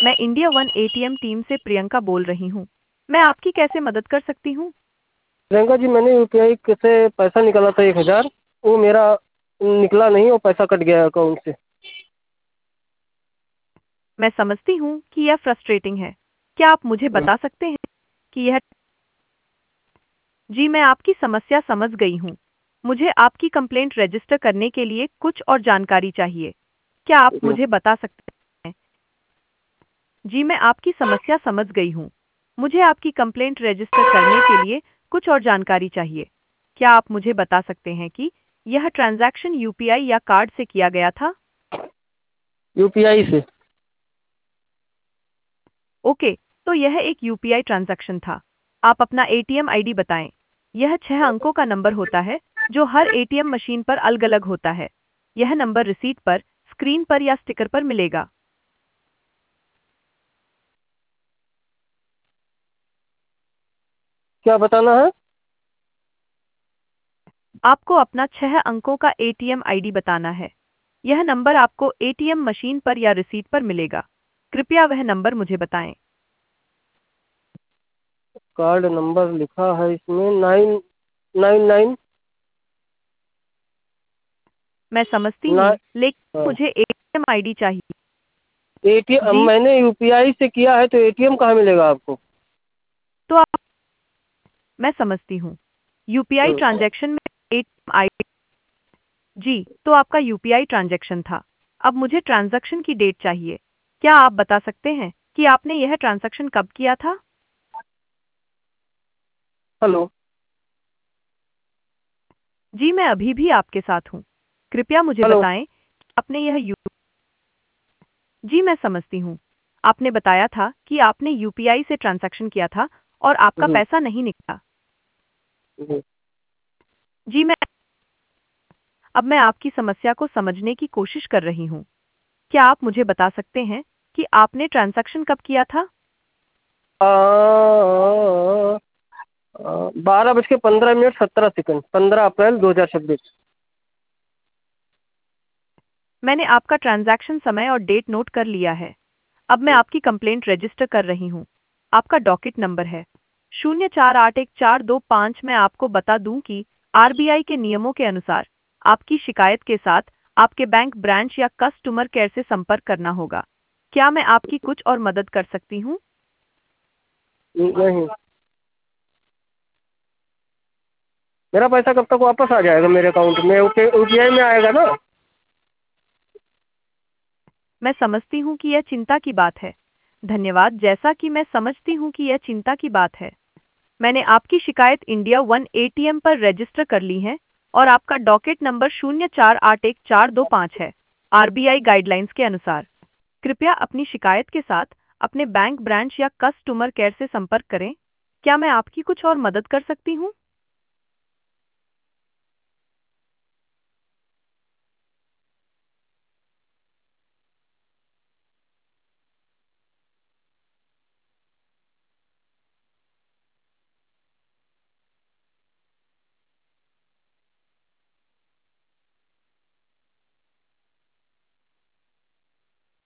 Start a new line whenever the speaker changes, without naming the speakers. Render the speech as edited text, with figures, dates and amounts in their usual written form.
मैं India one ATM team से प्रियंका बोल रही हूँ। मैं आपकी कैसे मदद कर सकती हूँ?
प्रियंका जी, मैंने यूपीआई से पैसा निकाला था 1,000। वो मेरा निकला नहीं, वो पैसा कट गया अकाउंट से।
मैं समझती हूँ कि यह फ्रस्ट्रेटिंग है। क्या आप मुझे बता सकते हैं कि यह? जी, मैं आपकी समस्या समझ गई हूँ। मुझे आपकी कंप्लेंट रजिस्टर करने के लिए कुछ और जानकारी चाहिए। क्या आप मुझे बता सकते हैं? जी, मैं आपकी समस्या समझ गई हूँ। मुझे आपकी कंप्लेंट रजिस्टर करने के लिए कुछ और जानकारी चाहिए। क्या आप मुझे बता सकते हैं कि यह ट्रांजैक्शन यूपीआई या कार्ड से किया गया था?
यूपीआई से।
ओके, तो यह एक यूपीआई ट्रांजैक्शन था। आप अपना एटीएम आईडी बताएं। यह 6 अंकों का नंबर होता है जो हर एटीएम मशीन पर अलग-अलग होता है। यह नंबर रिसीट पर, स्क्रीन पर या स्टिकर पर मिलेगा।
क्या बताना है?
आपको अपना 6 अंकों का एटीएम आईडी बताना है। यह नंबर आपको एटीएम मशीन पर या रिसीट पर मिलेगा। कृपया वह नंबर मुझे बताएं।
कार्ड नंबर लिखा है इसमें 999।
मैं समझती
ना।
हूँ, लेकिन मुझे एटीएम आईडी चाहिए।
एटीएम
जी,
मैंने यूपीआई से किया है, तो एटीएम कहाँ मिलेगा आपको?
तो आप मैं समझती हूँ। यूपीआई ट्रांजैक्शन में एटीएम आईडी। जी, तो आपका यूपीआई ट्रांजैक्शन था। अब मुझे ट्रांजैक्शन की डेट चाहिए। क्या आप बता सकते हैं कि आपने यह ट्रांजैक्शन कब किया था?
हेलो।
जी, मैं अभी भी आपके साथ हूँ। कृपया मुझे
हेलो।
बताएं कि आपने यह यू जी, मैं समझती हूँ। आपने बताया था कि आपने यूपीआई से ट्रांजैक्शन किया था और आपका
हम्म,
पैसा नहीं निकला।
हम्म।
जी, अब मैं आपकी समस्या को समझने की कोशिश कर रही हूँ। क्या आप मुझे बता सकते हैं कि आपने ट्रांजैक्शन कब किया था?
12:15:17, 15 अप्रैल 2026।
मैंने आपका ट्रांजैक्शन समय और डेट नोट कर लिया है। अब मैं आपकी कंप्लेंट रजिस्टर कर रही हूँ। आपका डॉकेट नंबर है 04814225। मैं आपको बता दूं कि आरबीआई के नियमों के अनुसार आपकी शिकायत के साथ आपके बैंक ब्रांच या कस्टमर केयर से संपर्क करना होगा। क्या मैं आपकी कुछ और मदद कर सकती हूँ?
नहीं। मेरा पैसा कब तक वापस आ जाएगा मेरे अकाउंट में? यूपीआई में आएगा ना?
मैं समझती हूँ कि यह चिंता की बात है। धन्यवाद। जैसा कि मैं समझती हूँ कि यह चिंता की बात है, मैंने आपकी शिकायत इंडिया वन एटीएम पर रजिस्टर कर ली है और आपका डॉकेट नंबर 04814225 है। आरबीआई गाइडलाइंस के अनुसार कृपया अपनी शिकायत के साथ अपने बैंक ब्रांच या कस्टमर केयर से संपर्क करें। क्या मैं आपकी कुछ और मदद कर सकती हूँ?